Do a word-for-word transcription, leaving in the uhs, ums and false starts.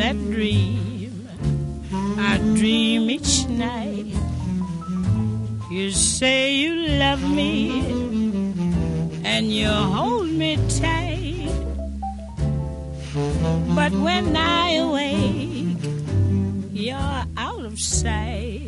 that dream I dream each night. You say you love me and you hold me tight, but when I awake, you're out of sight.